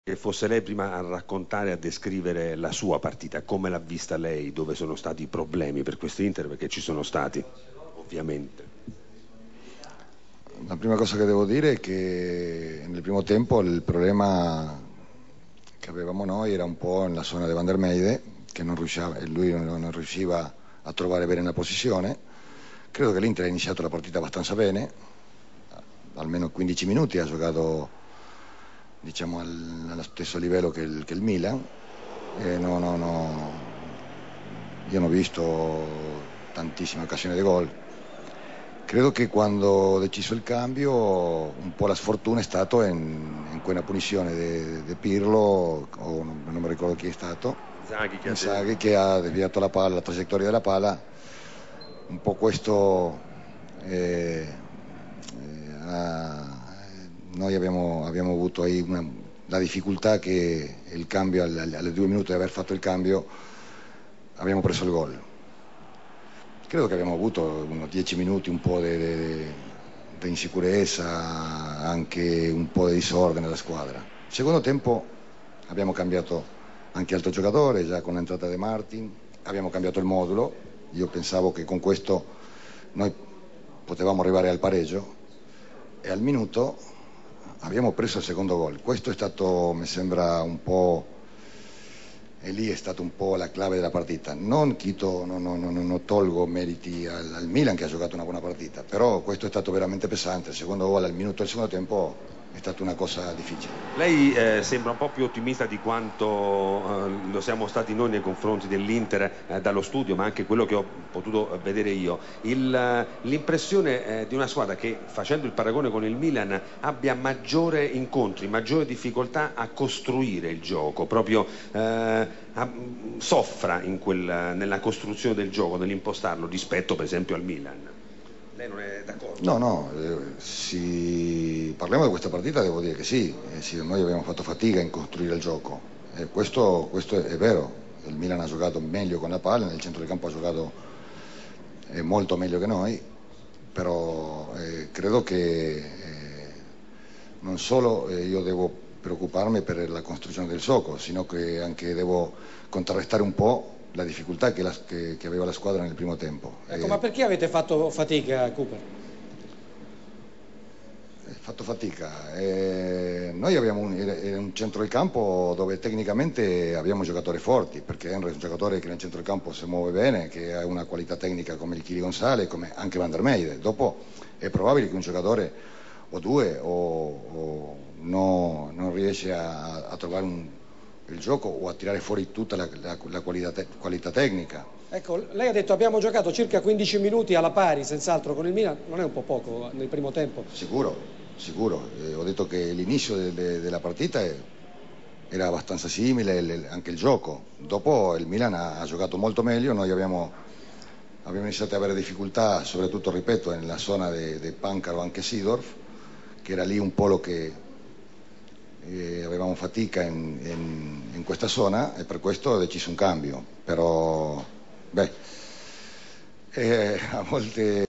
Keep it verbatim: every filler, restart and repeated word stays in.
Che fosse lei prima a raccontare, a descrivere la sua partita, come l'ha vista lei, dove sono stati i problemi per questo Inter, perché ci sono stati, ovviamente. La prima cosa che devo dire è che nel primo tempo il problema che avevamo noi era un po' nella zona di Van der Meide, che non riusciva, e lui non, non riusciva a trovare bene la posizione. Credo che l'Inter ha iniziato la partita abbastanza bene, almeno quindici minuti ha giocato, diciamo, al, allo stesso livello che il, che il Milan. E no, no, no, io non ho visto tantissime occasioni di gol. Credo che quando ho deciso il cambio un po' la sfortuna è stata in, in quella punizione di Pirlo, o non, non mi ricordo chi è stato, Inzaghi che, Inzaghi, che ha deviato la palla, la traiettoria della palla. Un po' questo eh, eh, ha, noi abbiamo, abbiamo avuto ahí una, la difficoltà che il cambio, alle, alle due minuti di aver fatto il cambio, abbiamo preso il gol. Credo che abbiamo avuto unos dieci minuti un po' di insicurezza, anche un po' di disordine nella squadra. Secondo tempo abbiamo cambiato anche altro giocatore, già con l'entrata di Martin, abbiamo cambiato il modulo. Io pensavo che con questo noi potevamo arrivare al pareggio e al minuto abbiamo preso il secondo gol. Questo è stato, mi sembra, un po', e lì è stata un po' la clave della partita. Non, chito, non, non, non, non tolgo meriti al, al Milan, che ha giocato una buona partita, però questo è stato veramente pesante. Il secondo gol al minuto del secondo tempo è stata una cosa difficile. Lei eh, sembra un po' più ottimista di quanto eh, lo siamo stati noi nei confronti dell'Inter eh, dallo studio, ma anche quello che ho potuto vedere io. Il, l'impressione eh, di una squadra che, facendo il paragone con il Milan, abbia maggiore incontri, maggiore difficoltà a costruire il gioco, proprio eh, a, soffra in quel, nella costruzione del gioco, nell'impostarlo, rispetto per esempio al Milan. Lei non è d'accordo? No, no, eh, si... parliamo di questa partita, devo dire che sì, eh, sì, noi abbiamo fatto fatica in costruire il gioco, eh, questo, questo è, è vero. Il Milan ha giocato meglio con la palla, nel centro del campo ha giocato eh, molto meglio che noi, però eh, credo che eh, non solo eh, io devo preoccuparmi per la costruzione del gioco, sino che anche devo contrarrestare un po' la difficoltà che, la, che, che aveva la squadra nel primo tempo. Ecco, eh, ma perché avete fatto fatica, Cooper? fatto fatica. Eh, noi abbiamo un, un centro del campo dove tecnicamente abbiamo giocatori forti, perché è un giocatore che nel centro del campo si muove bene, che ha una qualità tecnica come il Chili Gonzalez, come anche Van der Meide. Dopo è probabile che un giocatore o due o, o no, non riesce a, a trovare un, il gioco o a tirare fuori tutta la, la, la qualità, te, qualità tecnica. Ecco, lei ha detto abbiamo giocato circa quindici minuti alla pari, senz'altro con il Milan, non è un po' poco nel primo tempo? Sicuro. Sicuro, eh, ho detto che l'inizio de, de, della partita è, era abbastanza simile, le, anche il gioco. Dopo il Milan ha, ha giocato molto meglio, noi abbiamo, abbiamo iniziato ad avere difficoltà, soprattutto, ripeto, nella zona di Pancaro, anche Seedorf, che era lì un po' lo che eh, avevamo fatica in, in, in questa zona, e per questo ho deciso un cambio. Però, beh, eh, a volte...